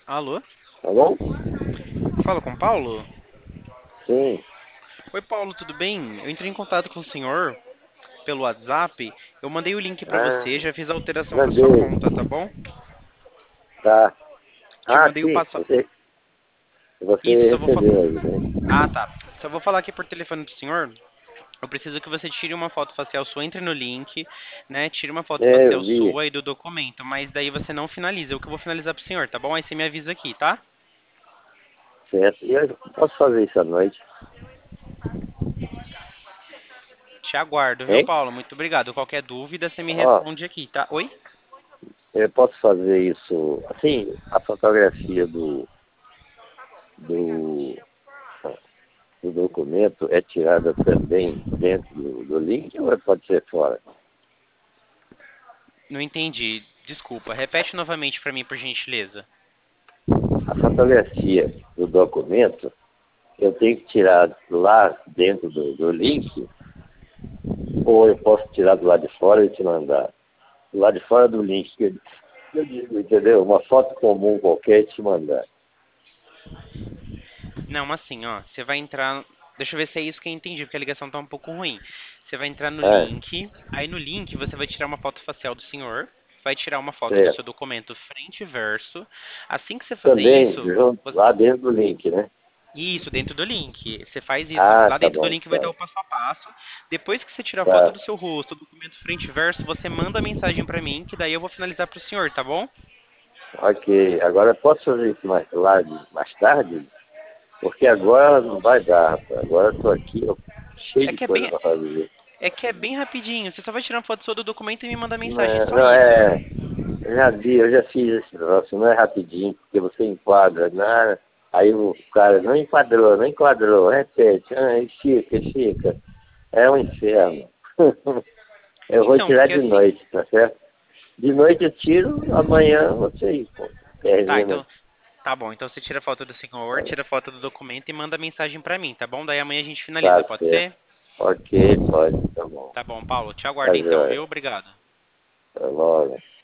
Alô? Alô? Fala com o Paulo? Sim. Oi, Paulo, tudo bem? Eu entrei em contato com o senhor pelo WhatsApp. Eu mandei o link pra Ah, você, já fiz a alteração na sua mandei. conta, tá bom? Tá. Te Ah, mandei o sim. passo. Isso, Você só vou falar. recebeu aí, né? Ah, tá. Só vou falar aqui por telefone do senhor. Eu preciso que você tire uma foto facial sua, entre no link, né? Tire uma foto É, eu facial vi. sua e do documento, mas daí você não finaliza. Eu que vou finalizar pro senhor, tá bom? Aí você me avisa aqui, tá? Certo. E eu posso fazer isso à noite? Te aguardo, viu, Hein? Paulo? Muito obrigado. Qualquer dúvida, você me Ó, responde aqui, tá? Oi? eu posso fazer isso. Assim, a fotografia do, do documento é tirada também dentro do link ou pode ser fora? Não entendi. Desculpa. Repete novamente pra mim, por gentileza. A fotografia do documento eu tenho que tirar lá dentro do link ou eu posso tirar do lado de fora e te mandar? Do lado de fora do link que eu digo, entendeu? Uma foto comum qualquer e te mandar. Não, assim, ó. Você vai entrar. Deixa eu ver se é isso que eu entendi, porque a ligação tá um pouco ruim. Você vai entrar no Ah, link. Aí no link você vai tirar uma foto facial do senhor. Vai tirar uma foto do certo. seu documento frente e verso. Assim que você fazer Também isso, junto, lá dentro do link, né? isso, dentro do link. Você faz isso. Ah, Lá tá dentro do bom, link vai tá. estar o passo a passo. Depois que você tira a foto Tá. do seu rosto, o documento frente e verso, você manda a mensagem pra mim, que daí eu vou finalizar pro senhor, tá bom? Ok. Agora posso fazer isso mais tarde? Porque agora não vai dar, rapaz. Agora eu tô aqui, ó, cheio É de que é coisa bem, para fazer. É que é bem rapidinho. Você só vai tirar uma foto sua do documento e me mandar mensagem. Não, Só não isso. é. Eu já fiz esse negócio, não é rapidinho, porque você enquadra, né? Aí o cara não enquadrou, não enquadrou, repete, estica. É um inferno. Eu vou Então, tirar porque de assim. noite, tá certo? De noite eu tiro, amanhã você pô, Tá, termina. então. Tá bom. Então você tira a foto do senhor, tira a foto do documento e manda mensagem pra mim, tá bom? Daí amanhã a gente finaliza, Tá pode certo. ser? Ok, pode, tá bom. Tá bom, Paulo. Te Tá aguardo então, joia. viu? Obrigado. Tá logo.